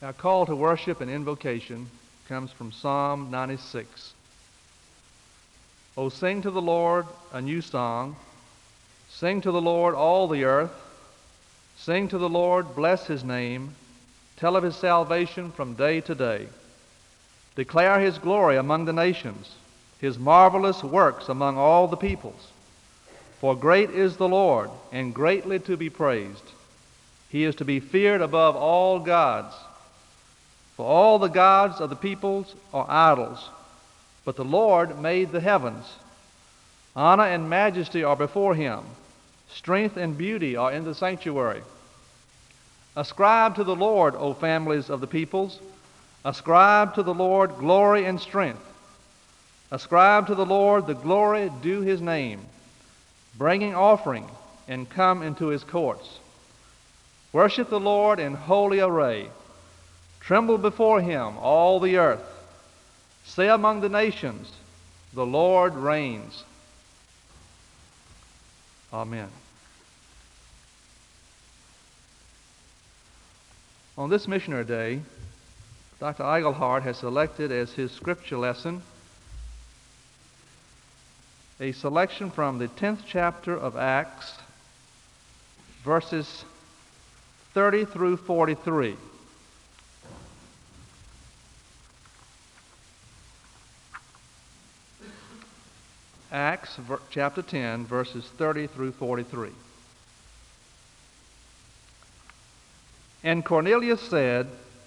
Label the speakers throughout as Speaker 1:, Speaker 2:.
Speaker 1: Our call to worship and invocation comes from Psalm 96. O sing to the Lord a new song. Sing to the Lord all the earth. Sing to the Lord, bless his name. Tell of his salvation from day to day. Declare his glory among the nations, his marvelous works among all the peoples. For great is the Lord, and greatly to be praised. He is to be feared above all gods. For all the gods of the peoples are idols, but the Lord made the heavens. Honor and majesty are before him. Strength and beauty are in the sanctuary. Ascribe to the Lord, O families of the peoples. Ascribe to the Lord glory and strength. Ascribe to the Lord the glory due his name. Bringing offering and come into his courts. Worship the Lord in holy array. Tremble before him, all the earth. Say among the nations, the Lord reigns. Amen. On this Missionary Day, Dr. Eigelhart has selected as his scripture lesson a selection from the 10th chapter of Acts, verses 30 through 43. Acts chapter 10, verses 30 through 43. And Cornelius said,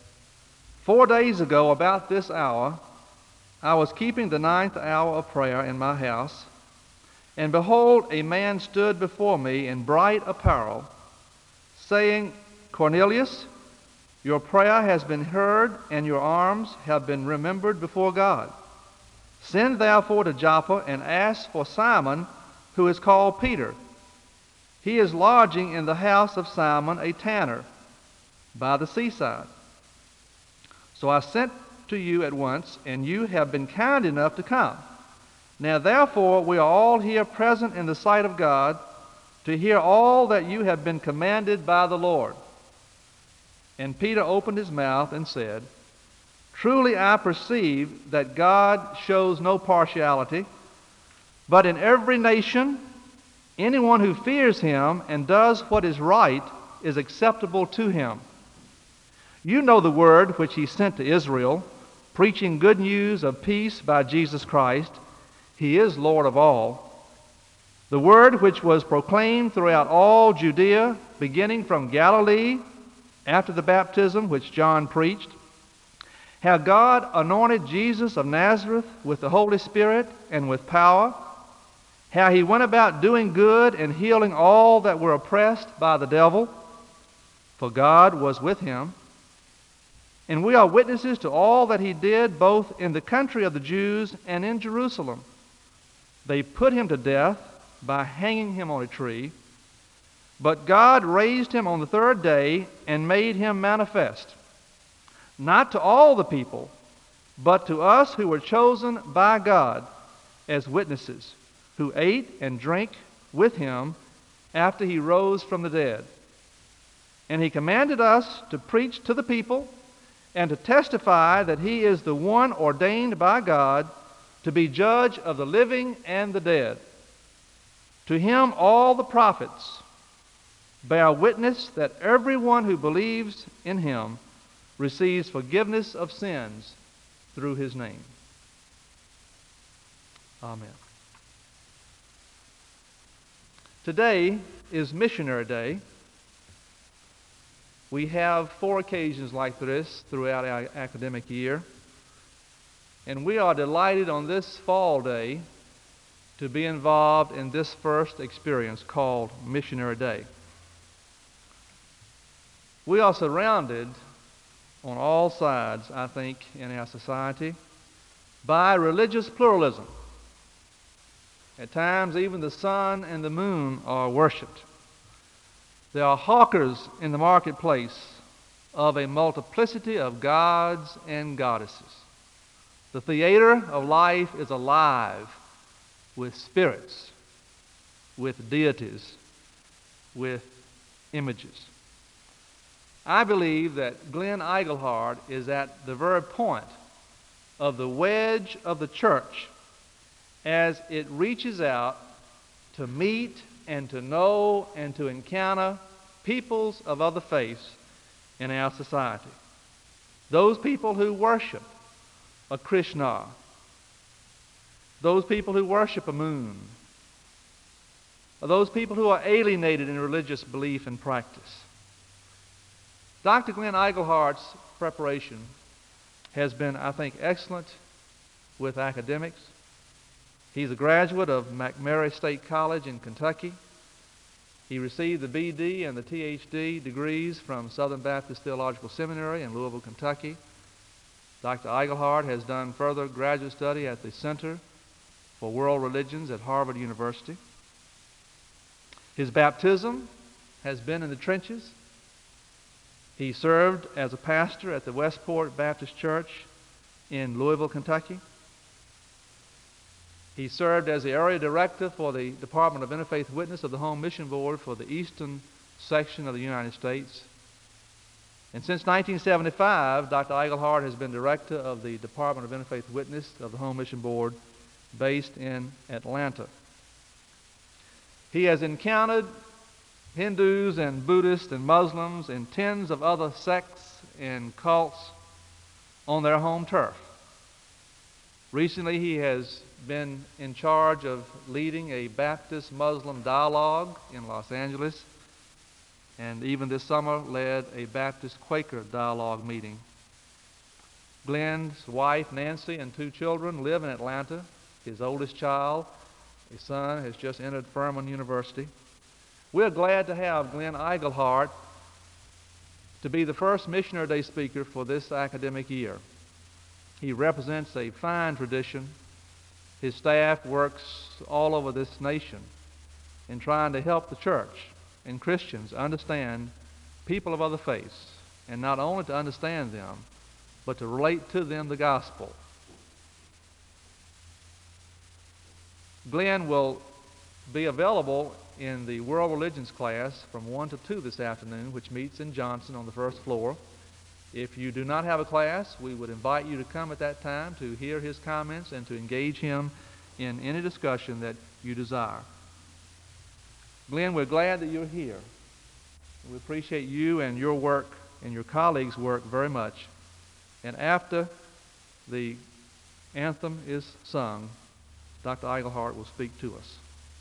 Speaker 1: 4 days ago, about this hour, I was keeping the 9th hour of prayer in my house, and behold, a man stood before me in bright apparel, saying, Cornelius, your prayer has been heard, and your alms have been remembered before God. Send therefore to Joppa and ask for Simon, who is called Peter. He is lodging in the house of Simon a tanner by the seaside. So I sent to you at once, and you have been kind enough to come. Now therefore we are all here present in the sight of God to hear all that you have been commanded by the Lord. And Peter opened his mouth and said, Truly I perceive that God shows no partiality, but in every nation, anyone who fears him and does what is right is acceptable to him. You know the word which he sent to Israel, preaching good news of peace by Jesus Christ. He is Lord of all. The word which was proclaimed throughout all Judea, beginning from Galilee, after the baptism which John preached, how God anointed Jesus of Nazareth with the Holy Spirit and with power, how he went about doing good and healing all that were oppressed by the devil, for God was with him. And we are witnesses to all that he did both in the country of the Jews and in Jerusalem. They put him to death by hanging him on a tree, but God raised him on the third day and made him manifest, not to all the people, but to us who were chosen by God as witnesses, who ate and drank with him after he rose from the dead. And he commanded us to preach to the people and to testify that he is the one ordained by God to be judge of the living and the dead. To him all the prophets bear witness that everyone who believes in him receives forgiveness of sins through his name. Amen. Today is Missionary Day. We have 4 occasions like this throughout our academic year, and we are delighted on this fall day to be involved in this first experience called Missionary Day. We are surrounded on all sides, I think, in our society by religious pluralism. At times, even the sun and the moon are worshipped. There are hawkers in the marketplace of a multiplicity of gods and goddesses. The theater of life is alive with spirits, with deities, with images. I believe that Glenn Eigelhard is at the very point of the wedge of the church as it reaches out to meet and to know and to encounter peoples of other faiths in our society. Those people who worship a Krishna, those people who worship a moon, or those people who are alienated in religious belief and practice. Dr. Glenn Eigelhardt's preparation has been, I think, excellent with academics. He's a graduate of McMurray State College in Kentucky. He received the BD and the THD degrees from Southern Baptist Theological Seminary in Louisville, Kentucky. Dr. Eigelhardt has done further graduate study at the Center for World Religions at Harvard University. His baptism has been in the trenches. He served as a pastor at the Westport Baptist Church in Louisville, Kentucky. He served as the area director for the Department of Interfaith Witness of the Home Mission Board for the eastern section of the United States. And since 1975, Dr. Eigelhard has been director of the Department of Interfaith Witness of the Home Mission Board based in Atlanta. He has encountered Hindus and Buddhists and Muslims and tens of other sects and cults on their home turf. Recently, he has been in charge of leading a Baptist-Muslim dialogue in Los Angeles, and even this summer led a Baptist-Quaker dialogue meeting. Glenn's wife, Nancy, and 2 children live in Atlanta. His oldest child, a son, has just entered Furman University. We're glad to have Glenn Eigelhard to be the first Missionary Day speaker for this academic year. He represents a fine tradition. His staff works all over this nation in trying to help the church and Christians understand people of other faiths, and not only to understand them, but to relate to them the gospel. Glenn will be available in the World Religions class from 1 to 2 this afternoon, which meets in Johnson on the first floor. If you do not have a class, we would invite you to come at that time to hear his comments and to engage him in any discussion that you desire. Glenn, we're glad that you're here. We appreciate you and your work and your colleagues' work very much. And after the anthem is sung, Dr. Eigelhard will speak to us.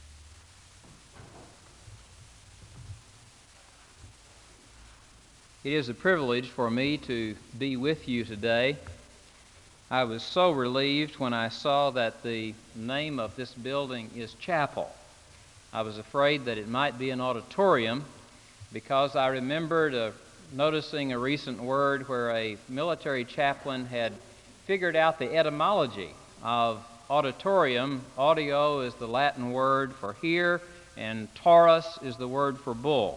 Speaker 2: It is a privilege for me to be with you today. I was so relieved when I saw that the name of this building is Chapel. I was afraid that it might be an auditorium because I remembered noticing a recent word where a military chaplain had figured out the etymology of auditorium. Audio is the Latin word for hear, and taurus is the word for bull.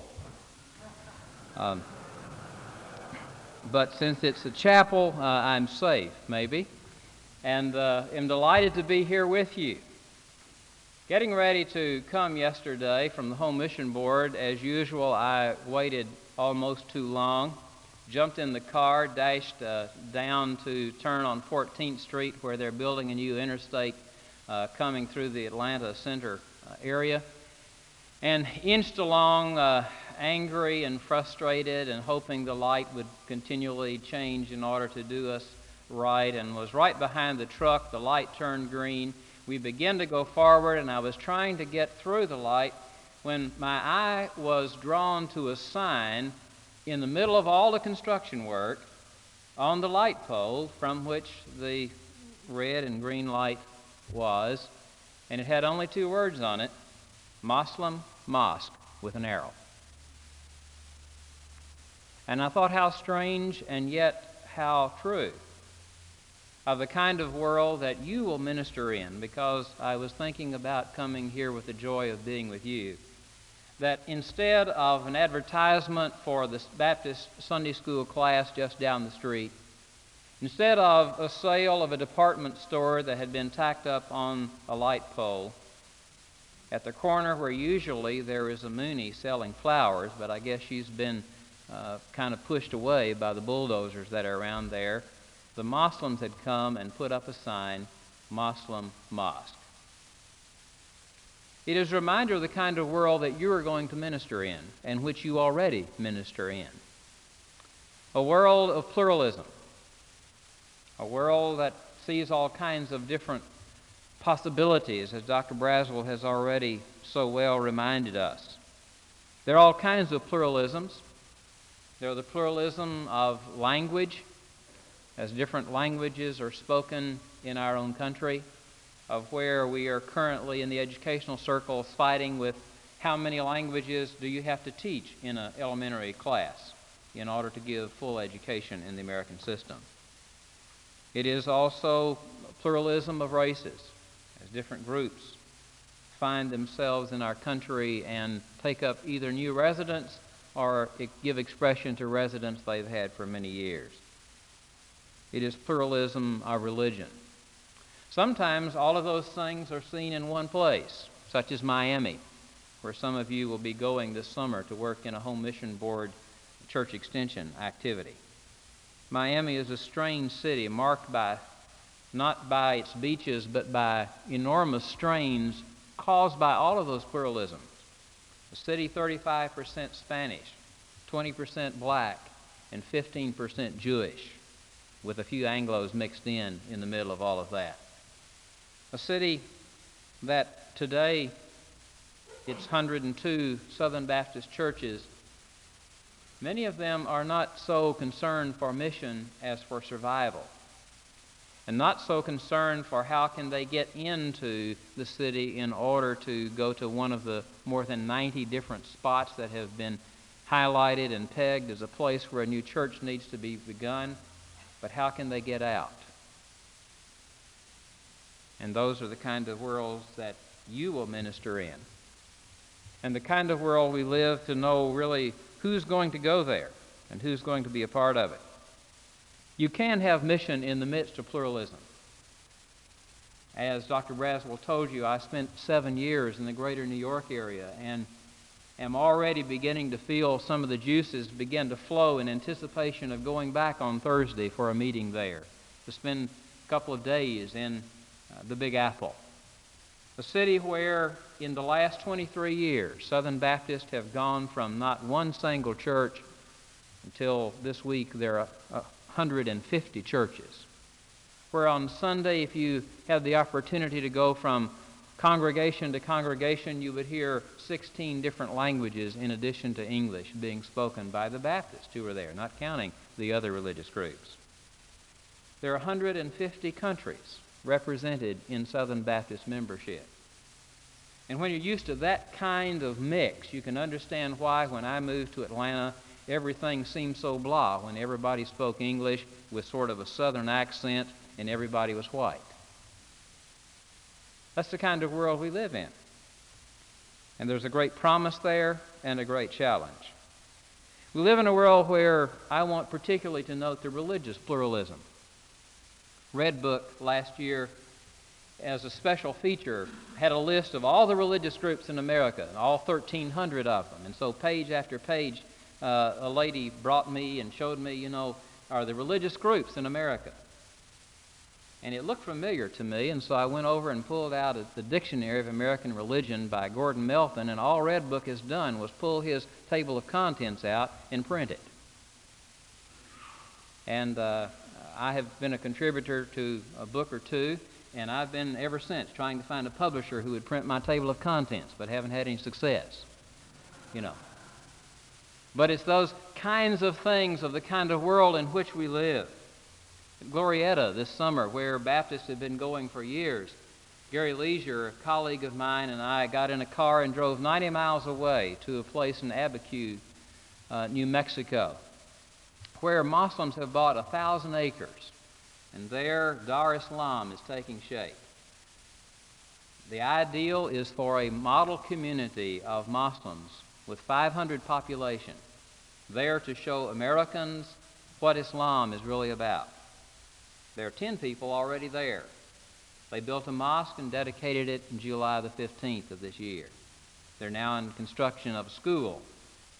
Speaker 2: But since it's a chapel, I'm safe, maybe, and am delighted to be here with you. Getting ready to come yesterday from the Home Mission Board, as usual, I waited almost too long, jumped in the car, dashed down to turn on 14th Street where they're building a new interstate coming through the Atlanta Center area, and inched along angry and frustrated and hoping the light would continually change in order to do us right, and was right behind the truck. The light turned green. We began to go forward, and I was trying to get through the light when my eye was drawn to a sign in the middle of all the construction work on the light pole from which the red and green light was, and it had only 2 words on it: Muslim Mosque with an arrow. And I thought how strange and yet how true of the kind of world that you will minister in, because I was thinking about coming here with the joy of being with you, that instead of an advertisement for the Baptist Sunday school class just down the street, instead of a sale of a department store that had been tacked up on a light pole, at the corner where usually there is a Mooney selling flowers, but I guess she's been kind of pushed away by the bulldozers that are around there, the Muslims had come and put up a sign, Muslim Mosque. It is a reminder of the kind of world that you are going to minister in, and which you already minister in. A world of pluralism, a world that sees all kinds of different possibilities, as Dr. Braswell has already so well reminded us. There are all kinds of pluralisms. There are the pluralism of language, as different languages are spoken in our own country, of where we are currently in the educational circles fighting with how many languages do you have to teach in an elementary class in order to give full education in the American system. It is also pluralism of races, as different groups find themselves in our country and take up either new residence or give expression to residence they've had for many years. It is pluralism of religion. Sometimes all of those things are seen in one place, such as Miami, where some of you will be going this summer to work in a home mission board church extension activity. Miami is a strange city marked by, not by its beaches, but by enormous strains caused by all of those pluralisms. A city 35% Spanish, 20% black, and 15% Jewish, with a few Anglos mixed in the middle of all of that. A city that today, its 102 Southern Baptist churches, many of them are not so concerned for mission as for survival, and not so concerned for how can they get into the city in order to go to one of the more than 90 different spots that have been highlighted and pegged as a place where a new church needs to be begun, but how can they get out? And those are the kind of worlds that you will minister in. And the kind of world we live to know really who's going to go there and who's going to be a part of it. You can have mission in the midst of pluralism. As Dr. Braswell told you, I spent 7 years in the greater New York area and am already beginning to feel some of the juices begin to flow in anticipation of going back on Thursday for a meeting there, to spend a couple of days in the Big Apple. A city where in the last 23 years, Southern Baptists have gone from not one single church until this week there are 150 churches. Where on Sunday, if you have the opportunity to go from congregation to congregation, you would hear 16 different languages in addition to English being spoken by the Baptists who are there, not counting the other religious groups. There are 150 countries represented in Southern Baptist membership. And when you're used to that kind of mix, you can understand why when I moved to Atlanta, everything seemed so blah when everybody spoke English with sort of a Southern accent and everybody was white. That's the kind of world we live in. And there's a great promise there and a great challenge. We live in a world where I want particularly to note the religious pluralism. Red Book last year, as a special feature, had a list of all the religious groups in America, all 1,300 of them. And so page after page, a lady brought me and showed me, are the religious groups in America. And it looked familiar to me, and so I went over and pulled out the Dictionary of American Religion by Gordon Melton, and all Red Book has done was pull his table of contents out and print it. And I have been a contributor to a book or two, and I've been ever since trying to find a publisher who would print my table of contents, but haven't had any success, But it's those kinds of things of the kind of world in which we live. At Glorietta this summer, where Baptists have been going for years, Gary Leisure, a colleague of mine, and I got in a car and drove 90 miles away to a place in Abiquiu, New Mexico, where Muslims have bought 1,000 acres, and there Dar Islam is taking shape. The ideal is for a model community of Muslims with 500 population there to show Americans what Islam is really about. There are 10 people already there. They built a mosque and dedicated it in July the 15th of this year. They're now in construction of a school.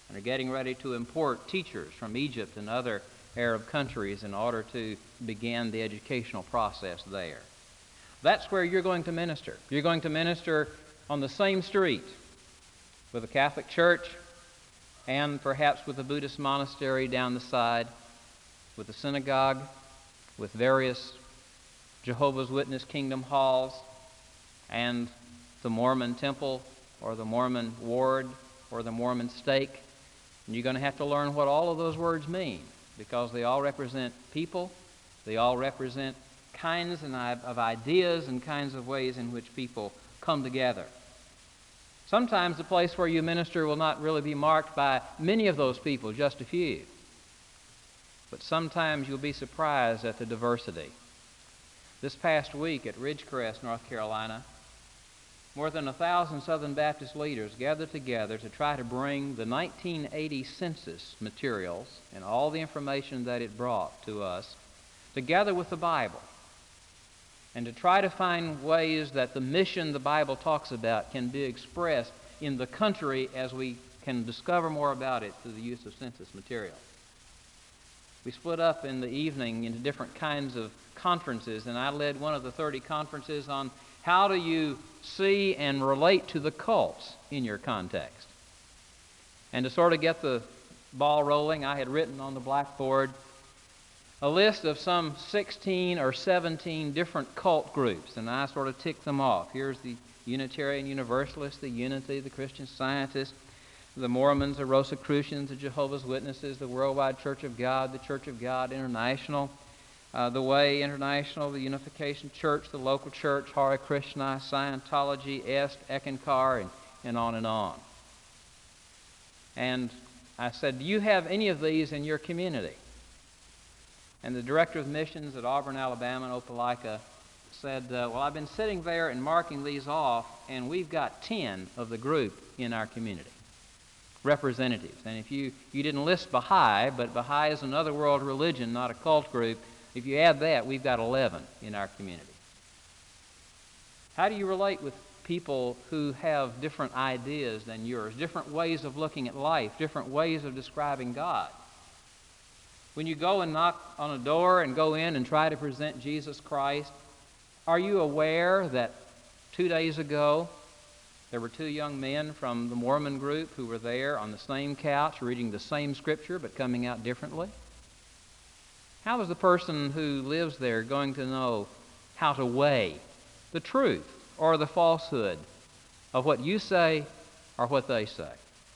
Speaker 2: and are getting ready to import teachers from Egypt and other Arab countries in order to begin the educational process there. That's where you're going to minister. You're going to minister on the same street with a Catholic church and perhaps with a Buddhist monastery down the side, with a synagogue, with various Jehovah's Witness kingdom halls, and the Mormon temple or the Mormon ward or the Mormon stake. And you're going to have to learn what all of those words mean, because they all represent people. They all represent kinds of ideas and kinds of ways in which people come together. Sometimes the place where you minister will not really be marked by many of those people, just a few. But sometimes you'll be surprised at the diversity. This past week at Ridgecrest, North Carolina, more than 1,000 Southern Baptist leaders gathered together to try to bring the 1980 census materials and all the information that it brought to us together with the Bible, and to try to find ways that the mission the Bible talks about can be expressed in the country as we can discover more about it through the use of census material. We split up in the evening into different kinds of conferences, and I led one of the 30 conferences on how do you see and relate to the cults in your context. And to sort of get the ball rolling, I had written on the blackboard a list of some 16 or 17 different cult groups, and I sort of ticked them off. Here's the Unitarian Universalists, the Unity, the Christian Scientists, the Mormons, the Rosicrucians, the Jehovah's Witnesses, the Worldwide Church of God, the Church of God International, the Way International, the Unification Church, the Local Church, Hare Krishna, Scientology, Est, Ekankar, and on and on. And I said, do you have any of these in your community? And the director of missions at Auburn, Alabama, in Opelika, said, well, I've been sitting there and marking these off, and we've got 10 of the group in our community, representatives. And if you didn't list Baha'i, but Baha'i is another world religion, not a cult group, if you add that, we've got 11 in our community. How do you relate with people who have different ideas than yours, different ways of looking at life, different ways of describing God? When you go and knock on a door and go in and try to present Jesus Christ, are you aware that 2 days ago there were 2 young men from the Mormon group who were there on the same couch reading the same scripture but coming out differently? How is the person who lives there going to know how to weigh the truth or the falsehood of what you say or what they say?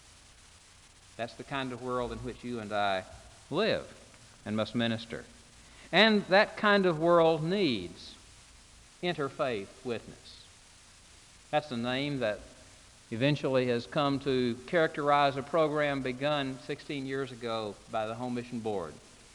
Speaker 2: That's the kind of world in which you and I live and must minister. And that kind of world needs interfaith witness. That's the name that eventually has come to characterize a program begun 16 years ago by the Home Mission Board.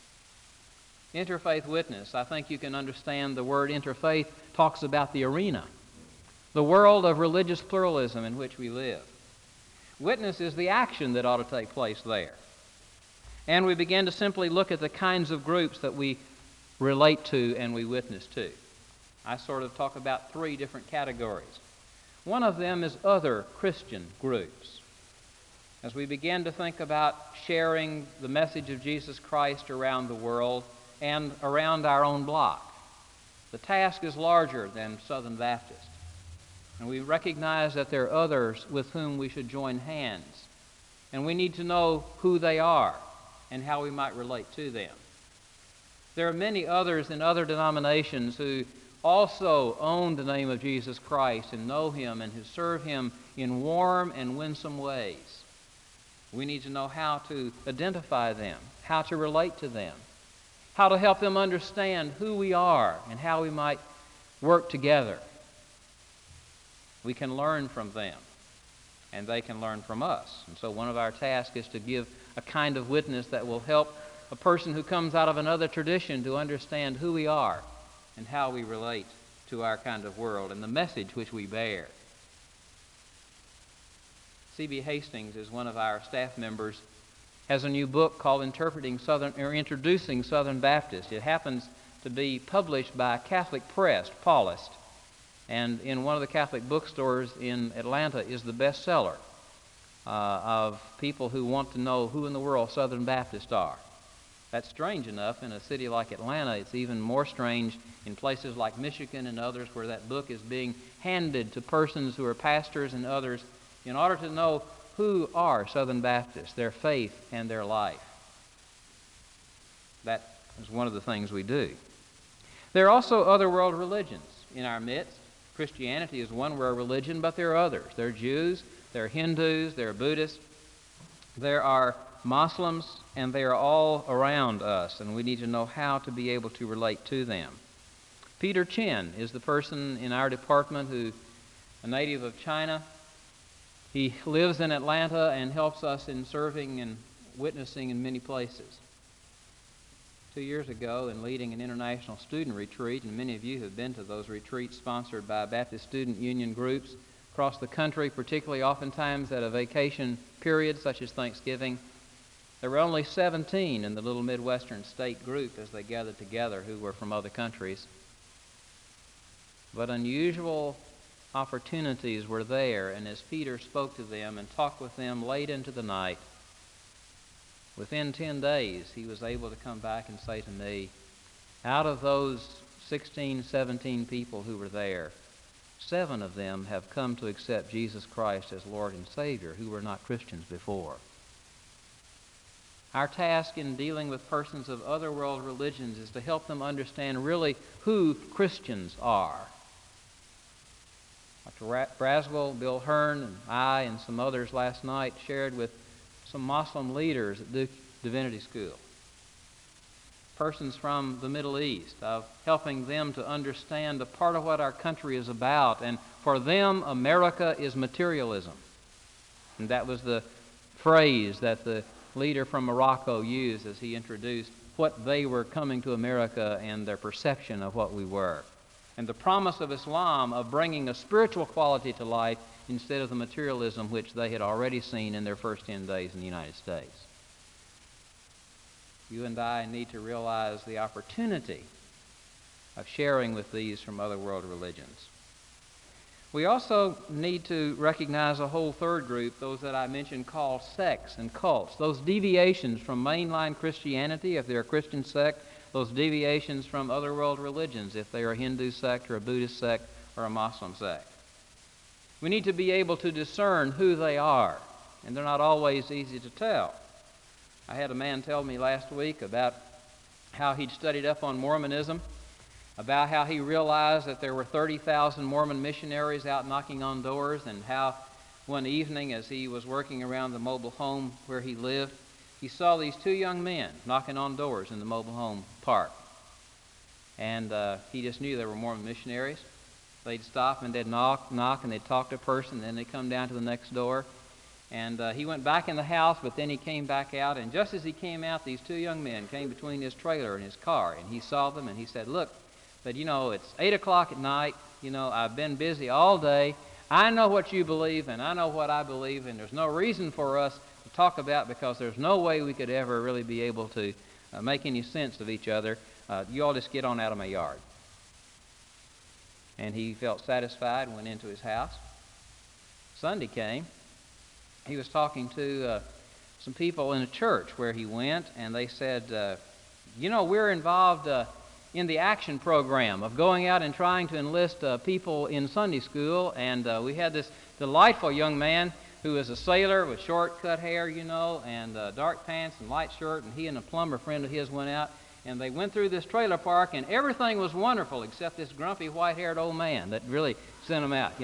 Speaker 2: Interfaith witness, I think you can understand the word interfaith talks about the arena, the world of religious pluralism in which we live. Witness is the action that ought to take place there. And we begin to simply look at the kinds of groups that we relate to and we witness to. I sort of talk about 3 different categories. One of them is other Christian groups. As we begin to think about sharing the message of Jesus Christ around the world and around our own block, the task is larger than Southern Baptist. And we recognize that there are others with whom we should join hands. And we need to know who they are and how we might relate to them. There are many others in other denominations who also own the name of Jesus Christ and know Him and who serve Him in warm and winsome ways. We need to know how to identify them, how to relate to them, how to help them understand who we are and how we might work together. We can learn from them, and they can learn from us. And so one of our tasks is to give a kind of witness that will help a person who comes out of another tradition to understand who we are and how we relate to our kind of world and the message which we bear. C.B. Hastings is one of our staff members, has a new book called Introducing Southern Baptist. It happens to be published by Catholic Press, Paulist, and in one of the Catholic bookstores in Atlanta is the bestseller. of people who want to know who in the world Southern Baptists are. That's strange enough in a city like Atlanta. It's even more strange in places like Michigan and others where that book is being handed to persons who are pastors and others in order to know who are Southern Baptists, their faith and their life. That is one of the things we do. There are also other world religions in our midst. Christianity is one world religion, but there are others. There are Jews, there are Hindus, there are Buddhists, there are Muslims, and they are all around us, and we need to know how to be able to relate to them. Peter Chen is the person in our department who, a native of China. He lives in Atlanta and helps us in serving and witnessing in many places. 2 years ago, in leading an international student retreat, and many of you have been to those retreats sponsored by Baptist Student Union groups across the country, particularly oftentimes at a vacation period such as Thanksgiving. There were only 17 in the little Midwestern state group as they gathered together who were from other countries. But unusual opportunities were there, and as Peter spoke to them and talked with them late into the night, within 10 days he was able to come back and say to me, out of those 16, 17 people who were there, 7 of them have come to accept Jesus Christ as Lord and Savior who were not Christians before. Our task in dealing with persons of other world religions is to help them understand really who Christians are. Dr. Braswell, Bill Hearn, and I and some others last night shared with some Muslim leaders at Duke Divinity School, persons from the Middle East, of helping them to understand a part of what our country is about. And for them, America is materialism. And that was the phrase that the leader from Morocco used as he introduced what they were coming to America and their perception of what we were. And the promise of Islam of bringing a spiritual quality to life instead of the materialism which they had already seen in their first 10 days in the United States. You and I need to realize the opportunity of sharing with these from other world religions. We also need to recognize a whole third group, those that I mentioned called sects and cults, those deviations from mainline Christianity if they're a Christian sect, those deviations from other world religions if they are a Hindu sect or a Buddhist sect or a Muslim sect. We need to be able to discern who they are, and they're not always easy to tell. I had a man tell me last week about how he'd studied up on Mormonism, about how he realized that there were 30,000 Mormon missionaries out knocking on doors, and how one evening as he was working around the mobile home where he lived, he saw these 2 young men knocking on doors in the mobile home park. And he just knew they were Mormon missionaries. They'd stop and they'd knock, and they'd talk to a person, and then they'd come down to the next door. And he went back in the house, but then he came back out, and just as he came out, these 2 young men came between his trailer and his car, and he saw them, and he said, "Look, but it's 8 o'clock at night, I've been busy all day. I know what you believe, and I know what I believe, and there's no reason for us to talk about because there's no way we could ever really be able to make any sense of each other. You all just get on out of my yard." And he felt satisfied and went into his house. Sunday came. He was talking to some people in a church where he went, and they said, we're involved in the action program of going out and trying to enlist people in Sunday school, and we had this delightful young man who was a sailor with short cut hair, and dark pants and light shirt, and he and a plumber friend of his went out, and they went through this trailer park, and everything was wonderful except this grumpy white-haired old man that really sent them out,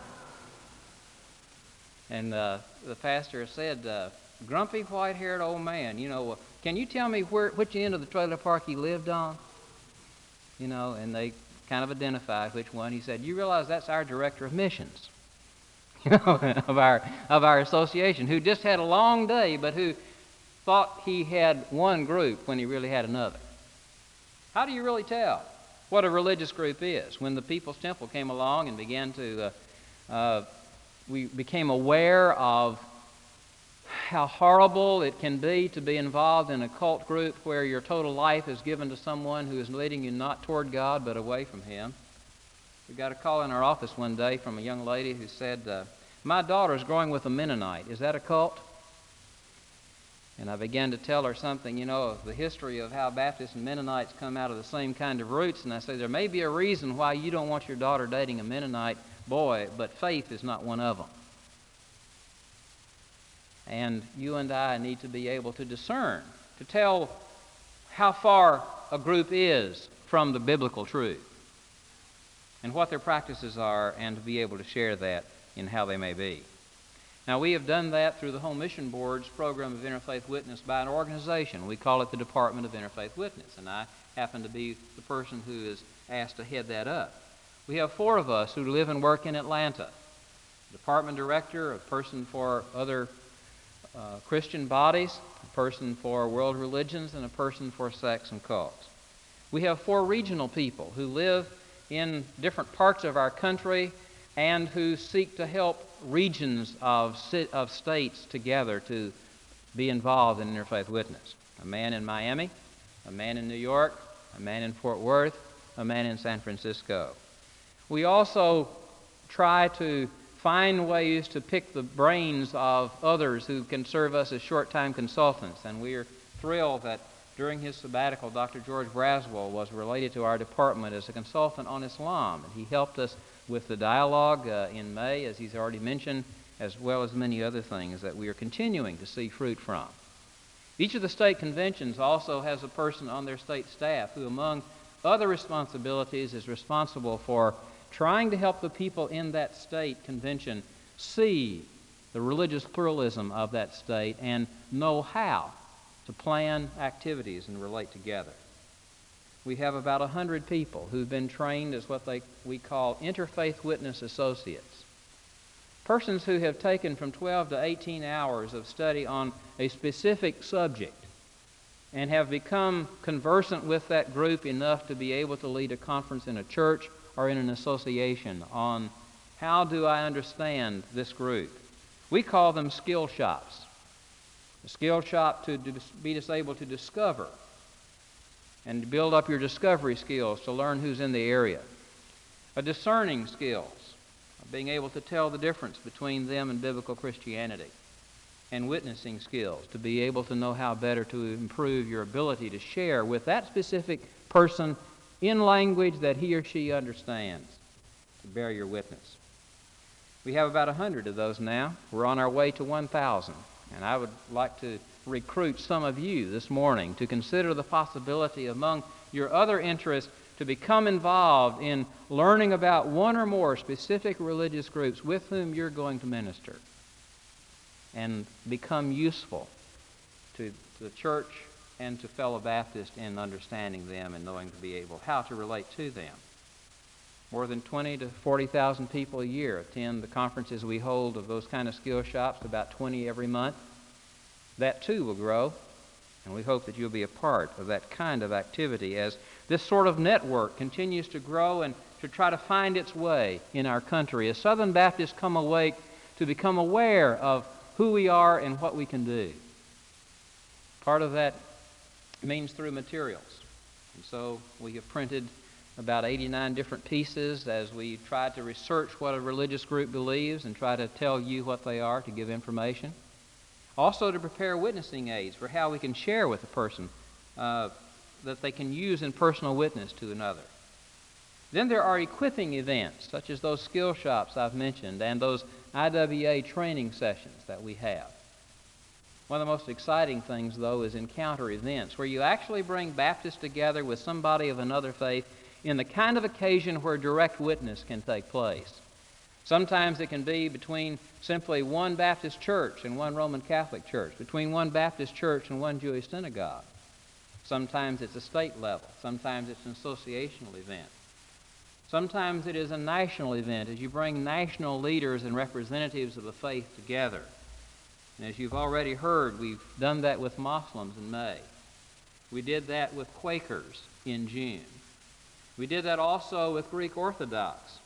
Speaker 2: And the pastor said, "Grumpy white-haired old man, can you tell me which end of the trailer park he lived on?" And they kind of identified which one. He said, "You realize that's our director of missions, of our association, who just had a long day, but who thought he had one group when he really had another." How do you really tell what a religious group is? When the People's Temple came along and began to, we became aware of how horrible it can be to be involved in a cult group where your total life is given to someone who is leading you not toward God but away from Him. We got a call in our office one day from a young lady who said, My daughter's growing with a Mennonite. Is that a cult? And I began to tell her something, of the history of how Baptists and Mennonites come out of the same kind of roots. And I said, there may be a reason why you don't want your daughter dating a Mennonite boy, but faith is not one of them. And you and I need to be able to discern, to tell how far a group is from the biblical truth and what their practices are, and to be able to share that in how they may be. Now, we have done that through the Home Mission Board's program of Interfaith Witness by an organization. We call it the Department of Interfaith Witness, and I happen to be the person who is asked to head that up. We have 4 of us who live and work in Atlanta. Department director, a person for other Christian bodies, a person for world religions, and a person for sex and cults. We have 4 regional people who live in different parts of our country and who seek to help regions of states together to be involved in interfaith witness. A man in Miami, a man in New York, a man in Fort Worth, a man in San Francisco. We also try to find ways to pick the brains of others who can serve us as short-time consultants, and we are thrilled that during his sabbatical, Dr. George Braswell was related to our department as a consultant on Islam, and he helped us with the dialogue in May, as he's already mentioned, as well as many other things that we are continuing to see fruit from. Each of the state conventions also has a person on their state staff who, among other responsibilities, is responsible for trying to help the people in that state convention see the religious pluralism of that state and know how to plan activities and relate together. We have about 100 people who've been trained as what we call interfaith witness associates. Persons who have taken from 12 to 18 hours of study on a specific subject and have become conversant with that group enough to be able to lead a conference in a church or in an association on how do I understand this group. We call them skill shops. A skill shop to be able to discover and to build up your discovery skills to learn who's in the area. A discerning skills, being able to tell the difference between them and biblical Christianity. And witnessing skills, to be able to know how better to improve your ability to share with that specific person in language that he or she understands, to bear your witness. We have about 100 of those now. We're on our way to 1,000. And I would like to recruit some of you this morning to consider the possibility among your other interests to become involved in learning about one or more specific religious groups with whom you're going to minister and become useful to the church and to fellow Baptists in understanding them and knowing to be able how to relate to them. More than 20 to 40,000 people a year attend the conferences we hold of those kind of skill shops, about 20 every month. That too will grow, and we hope that you'll be a part of that kind of activity as this sort of network continues to grow and to try to find its way in our country as Southern Baptists come awake to become aware of who we are and what we can do. Part of that means through materials. And so we have printed about 89 different pieces as we try to research what a religious group believes and try to tell you what they are to give information. Also to prepare witnessing aids for how we can share with a person that they can use in personal witness to another. Then there are equipping events, such as those skill shops I've mentioned and those IWA training sessions that we have. One of the most exciting things, though, is encounter events, where you actually bring Baptists together with somebody of another faith in the kind of occasion where direct witness can take place. Sometimes it can be between simply one Baptist church and one Roman Catholic church, between one Baptist church and one Jewish synagogue. Sometimes it's a state level. Sometimes it's an associational event. Sometimes it is a national event as you bring national leaders and representatives of the faith together. And as you've already heard, we've done that with Muslims in May. We did that with Quakers in June. We did that also with Greek Orthodox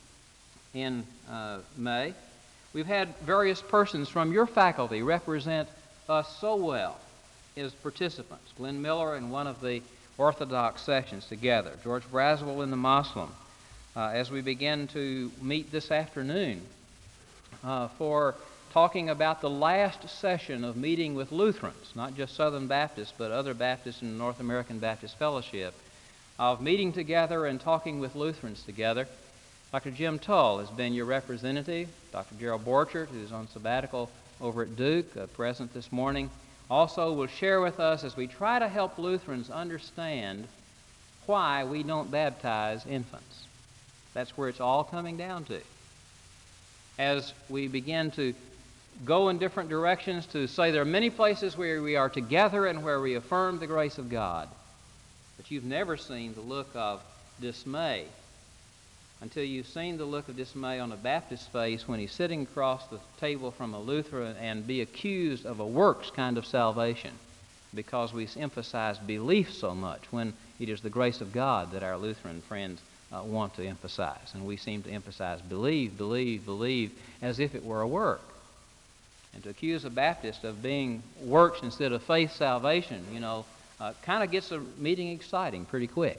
Speaker 2: in May. We've had various persons from your faculty represent us so well as participants. Glenn Miller in one of the Orthodox sessions together, George Braswell in the Muslim. As we begin to meet this afternoon for talking about the last session of meeting with Lutherans, not just Southern Baptists, but other Baptists in the North American Baptist Fellowship, of meeting together and talking with Lutherans together. Dr. Jim Tull has been your representative. Dr. Gerald Borchert, who's on sabbatical over at Duke, present this morning, also will share with us as we try to help Lutherans understand why we don't baptize infants. That's where it's all coming down to. As we begin to go in different directions to say there are many places where we are together and where we affirm the grace of God, but you've never seen the look of dismay until you've seen the look of dismay on a Baptist's face when he's sitting across the table from a Lutheran and be accused of a works kind of salvation because we emphasize belief so much when it is the grace of God that our Lutheran friends want to emphasize. And we seem to emphasize believe, believe, believe as if it were a work. And to accuse a Baptist of being works instead of faith salvation, kind of gets a meeting exciting pretty quick.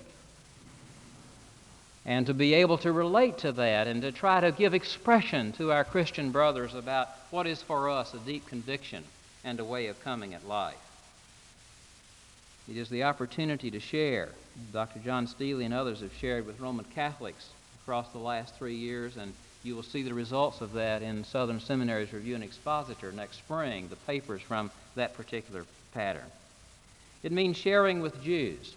Speaker 2: And to be able to relate to that and to try to give expression to our Christian brothers about what is for us a deep conviction and a way of coming at life. It is the opportunity to share. Dr. John Steele and others have shared with Roman Catholics across the last 3 years, and you will see the results of that in Southern Seminary's Review and Expositor next spring, the papers from that particular pattern. It means sharing with Jews.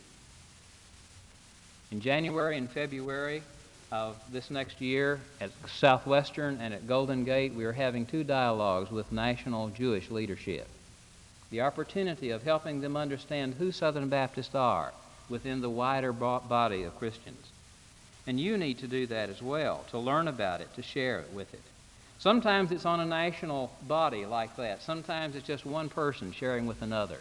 Speaker 2: In January and February of this next year at Southwestern and at Golden Gate, we are having 2 dialogues with national Jewish leadership. The opportunity of helping them understand who Southern Baptists are within the wider body of Christians. And you need to do that as well, to learn about it, to share it with it. Sometimes it's on a national body like that. Sometimes it's just one person sharing with another.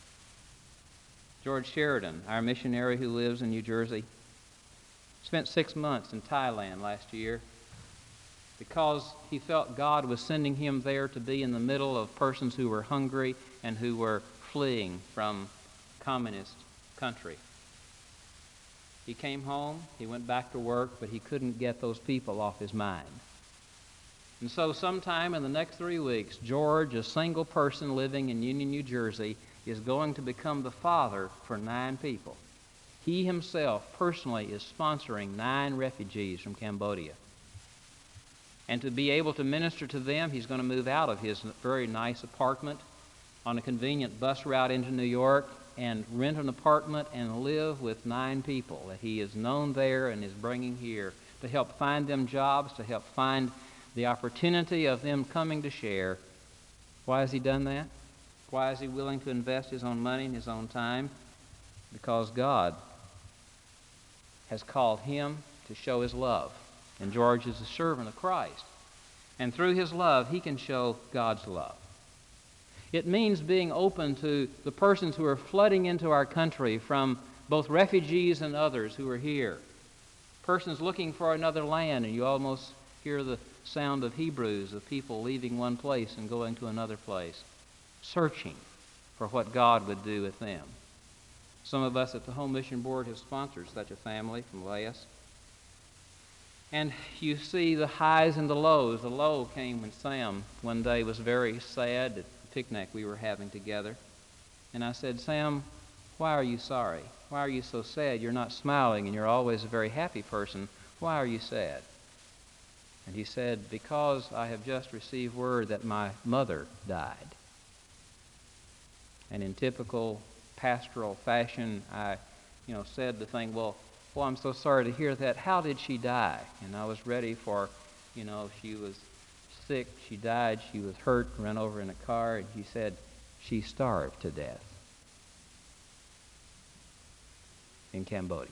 Speaker 2: George Sheridan, our missionary who lives in New Jersey, spent 6 months in Thailand last year because he felt God was sending him there to be in the middle of persons who were hungry and who were fleeing from communist country. He came home, he went back to work, but he couldn't get those people off his mind. And so sometime in the next 3 weeks, George, a single person living in Union, New Jersey, is going to become the father for 9 people. He himself personally is sponsoring 9 refugees from Cambodia. And to be able to minister to them, he's going to move out of his very nice apartment on a convenient bus route into New York and rent an apartment and live with 9 people that he has known there and is bringing here to help find them jobs, to help find the opportunity of them coming to share. Why has he done that? Why is he willing to invest his own money and his own time? Because God has called him to show his love. And George is a servant of Christ. And through his love, he can show God's love. It means being open to the persons who are flooding into our country from both refugees and others who are here. Persons looking for another land, and you almost hear the sound of Hebrews, of people leaving one place and going to another place, searching for what God would do with them. Some of us at the Home Mission Board have sponsored such a family from Laos. And you see the highs and the lows. The low came when Sam one day was very sad at the picnic we were having together. And I said, Sam, why are you sorry? Why are you so sad? You're not smiling and you're always a very happy person. Why are you sad? And he said, because I have just received word that my mother died. And in typical pastoral fashion, I said the thing, well, I'm so sorry to hear that. How did she die? And I was ready for, she was sick, she died, she was hurt, ran over in a car, and he said, she starved to death in Cambodia.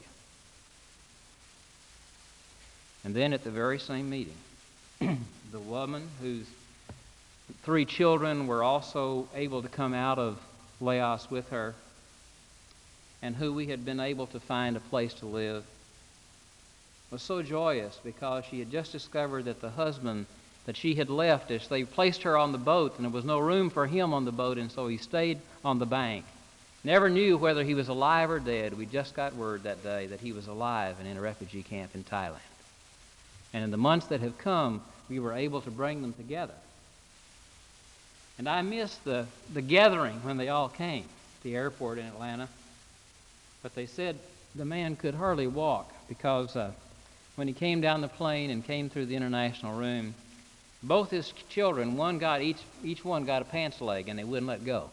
Speaker 2: And then at the very same meeting, the woman whose 3 children were also able to come out of Laos with her, and who we had been able to find a place to live, was so joyous because she had just discovered that the husband that she had left, as they placed her on the boat, and there was no room for him on the boat, and so he stayed on the bank. Never knew whether he was alive or dead. We just got word that day that he was alive and in a refugee camp in Thailand. And in the months that have come, we were able to bring them together. And I missed the gathering when they all came to the airport in Atlanta. But they said the man could hardly walk because when he came down the plane and came through the international room, both his children, each one got a pants leg, and they wouldn't let go.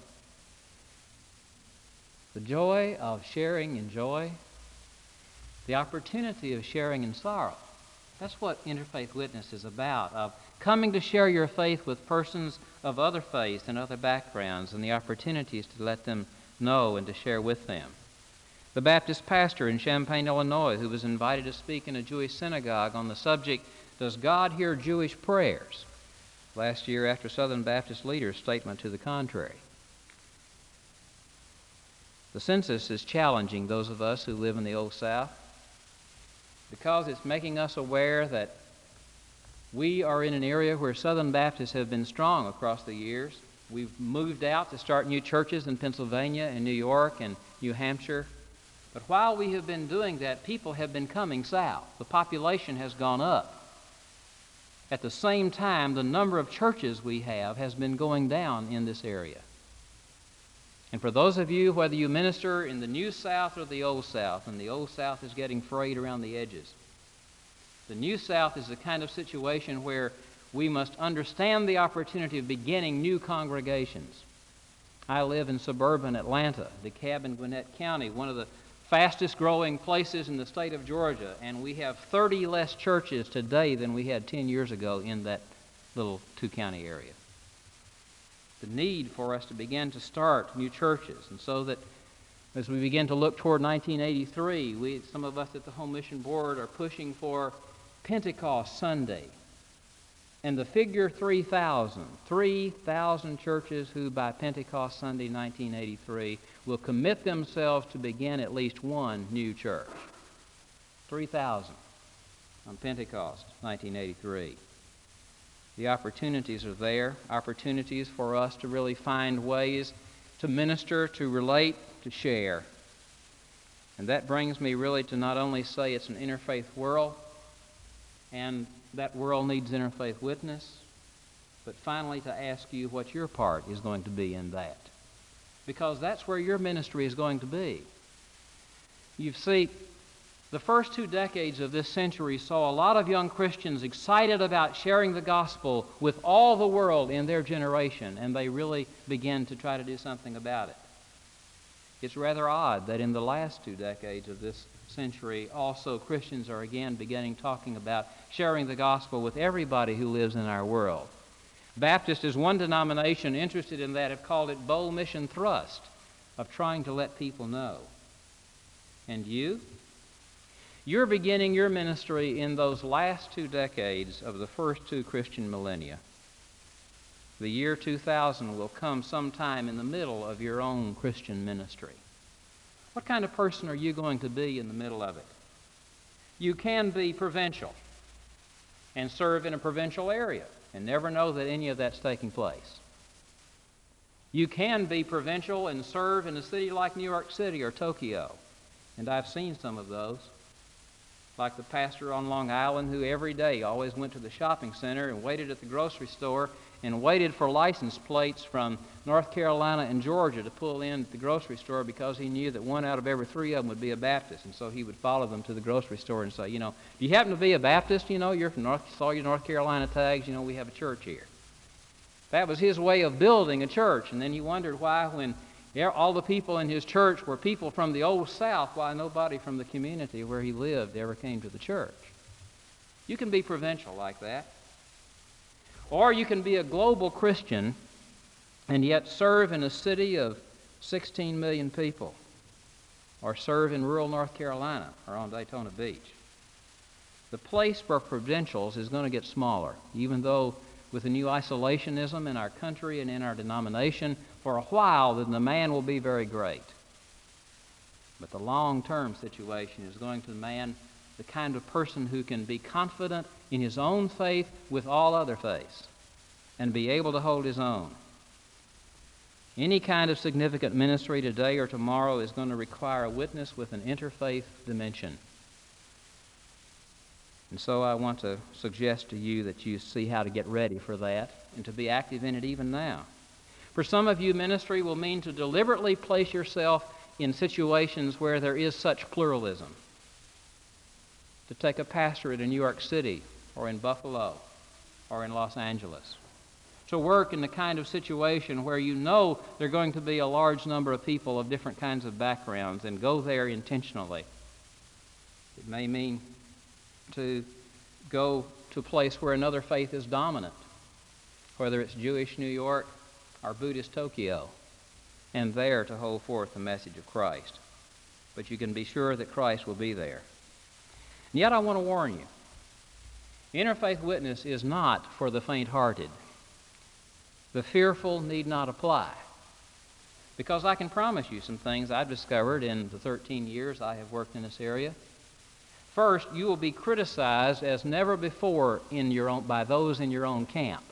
Speaker 2: The joy of sharing in joy, the opportunity of sharing in sorrow. That's what Interfaith Witness is about, of coming to share your faith with persons of other faiths and other backgrounds, and the opportunities to let them know and to share with them. The Baptist pastor in Champaign, Illinois, who was invited to speak in a Jewish synagogue on the subject, "Does God hear Jewish prayers?" last year after Southern Baptist leaders' statement to the contrary. The census is challenging those of us who live in the Old South because it's making us aware that we are in an area where Southern Baptists have been strong across the years. We've moved out to start new churches in Pennsylvania and New York and New Hampshire. But while we have been doing that, people have been coming south. The population has gone up. At the same time, the number of churches we have has been going down in this area. And for those of you, whether you minister in the New South or the Old South, and the Old South is getting frayed around the edges, the New South is the kind of situation where we must understand the opportunity of beginning new congregations. I live in suburban Atlanta, DeKalb and Gwinnett County, one of the fastest growing places in the state of Georgia, and we have 30 less churches today than we had 10 years ago in that little two-county area. The need for us to begin to start new churches, and so that as we begin to look toward 1983, some of us at the Home Mission Board are pushing for Pentecost Sunday. And the figure 3,000 churches who by Pentecost Sunday 1983 will commit themselves to begin at least one new church. 3,000 on Pentecost 1983. The opportunities are there, opportunities for us to really find ways to minister, to relate, to share. And that brings me really to not only say it's an interfaith world, and that world needs interfaith witness, but finally to ask you what your part is going to be in that. Because that's where your ministry is going to be. You see, the first 2 decades of this century saw a lot of young Christians excited about sharing the gospel with all the world in their generation, and they really began to try to do something about it. It's rather odd that in the last 2 decades of this century, also Christians are again beginning talking about sharing the gospel with everybody who lives in our world. Baptist is one denomination interested in that, have called it bold mission thrust, of trying to let people know. And you're beginning your ministry in those last 2 decades of the first 2 Christian millennia. The year 2000 will come sometime in the middle of your own Christian ministry. What kind of person are you going to be in the middle of it? You can be provincial and serve in a provincial area and never know that any of that's taking place. You can be provincial and serve in a city like New York City or Tokyo, and I've seen some of those. Like the pastor on Long Island who every day always went to the shopping center and waited at the grocery store and waited for license plates from North Carolina and Georgia to pull in at the grocery store because he knew that 1 out of every 3 of them would be a Baptist. And so he would follow them to the grocery store and say, do you happen to be a Baptist? You're from saw your North Carolina tags, we have a church here. That was his way of building a church. And then he wondered why, when all the people in his church were people from the Old South, why nobody from the community where he lived ever came to the church. You can be provincial like that. Or you can be a global Christian and yet serve in a city of 16 million people, or serve in rural North Carolina or on Daytona Beach. The place for provincials is going to get smaller, even though with the new isolationism in our country and in our denomination, for a while the demand will be very great. But the long-term situation is going to demand the kind of person who can be confident in his own faith with all other faiths and be able to hold his own. Any kind of significant ministry today or tomorrow is going to require a witness with an interfaith dimension. And so I want to suggest to you that you see how to get ready for that and to be active in it even now. For some of you, ministry will mean to deliberately place yourself in situations where there is such pluralism. To take a pastorate in New York City or in Buffalo or in Los Angeles. To work in the kind of situation where you know there are going to be a large number of people of different kinds of backgrounds, and go there intentionally. It may mean to go to a place where another faith is dominant, whether it's Jewish New York or Buddhist Tokyo, and there to hold forth the message of Christ. But you can be sure that Christ will be there. And yet I want to warn you, interfaith witness is not for the faint-hearted. The fearful need not apply. Because I can promise you some things I've discovered in the 13 years I have worked in this area. First, you will be criticized as never before by those in your own camp.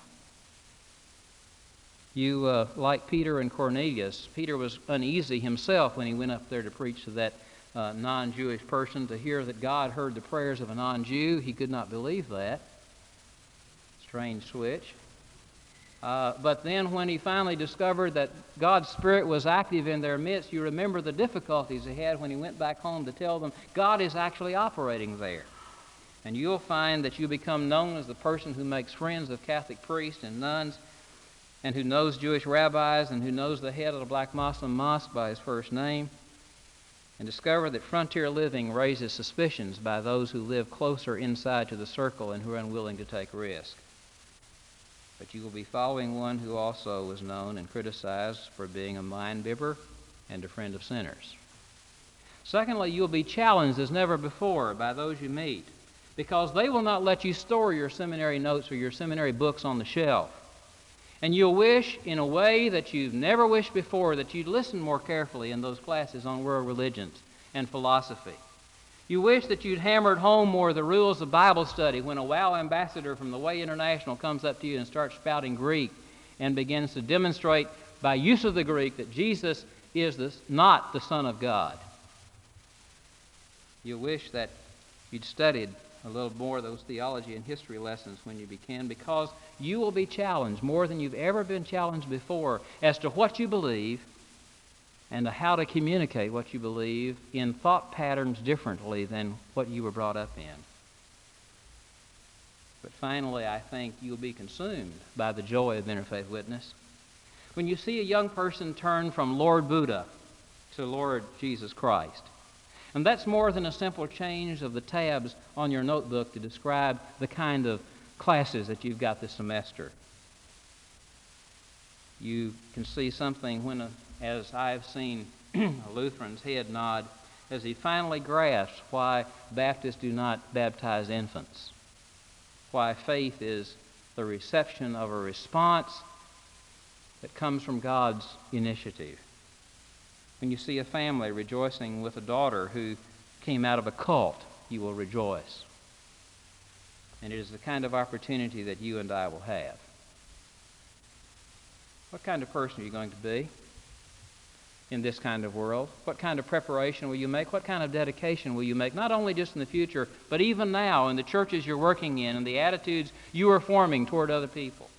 Speaker 2: You, like Peter and Cornelius, Peter was uneasy himself when he went up there to preach to that non-Jewish person, to hear that God heard the prayers of a non-Jew. He could not believe that. Strange switch. But then when he finally discovered that God's Spirit was active in their midst, you remember the difficulties he had when he went back home to tell them God is actually operating there. And you'll find that you become known as the person who makes friends of Catholic priests and nuns, and who knows Jewish rabbis, and who knows the head of the Black Muslim mosque by his first name, and discover that frontier living raises suspicions by those who live closer inside to the circle and who are unwilling to take risk. But you will be following one who also was known and criticized for being a mind-bibber and a friend of sinners. Secondly, you'll be challenged as never before by those you meet, because they will not let you store your seminary notes or your seminary books on the shelf. And you'll wish, in a way that you've never wished before, that you'd listen more carefully in those classes on world religions and philosophy. You wish that you'd hammered home more the rules of Bible study when a WOW ambassador from the Way International comes up to you and starts spouting Greek and begins to demonstrate by use of the Greek that Jesus is not the Son of God. You wish that you'd studied a little more of those theology and history lessons when you began, because you will be challenged more than you've ever been challenged before as to what you believe and to how to communicate what you believe in thought patterns differently than what you were brought up in. But finally, I think you'll be consumed by the joy of interfaith witness when you see a young person turn from Lord Buddha to Lord Jesus Christ. And that's more than a simple change of the tabs on your notebook to describe the kind of classes that you've got this semester. You can see something when, as I've seen a Lutheran's head nod, as he finally grasps why Baptists do not baptize infants, why faith is the reception of a response that comes from God's initiative. When you see a family rejoicing with a daughter who came out of a cult, you will rejoice. And it is the kind of opportunity that you and I will have. What kind of person are you going to be in this kind of world? What kind of preparation will you make? What kind of dedication will you make? Not only just in the future, but even now in the churches you're working in and the attitudes you are forming toward other people.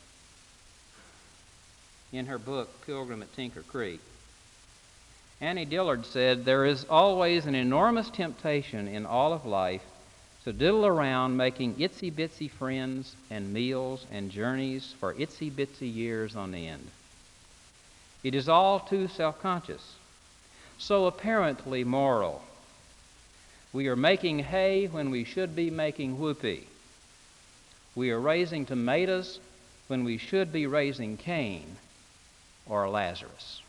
Speaker 2: In her book, Pilgrim at Tinker Creek, Annie Dillard said, "There is always an enormous temptation in all of life to diddle around making itsy-bitsy friends and meals and journeys for itsy-bitsy years on end. It is all too self-conscious, so apparently moral. We are making hay when we should be making whoopee. We are raising tomatoes when we should be raising Cain or Lazarus."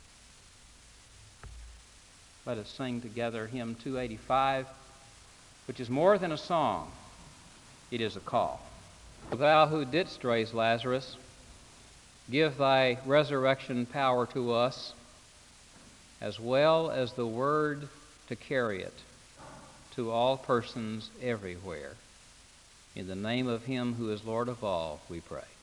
Speaker 2: Let us sing together hymn 285, which is more than a song, it is a call. Thou who didst raise Lazarus, give thy resurrection power to us, as well as the word to carry it to all persons everywhere. In the name of him who is Lord of all, we pray.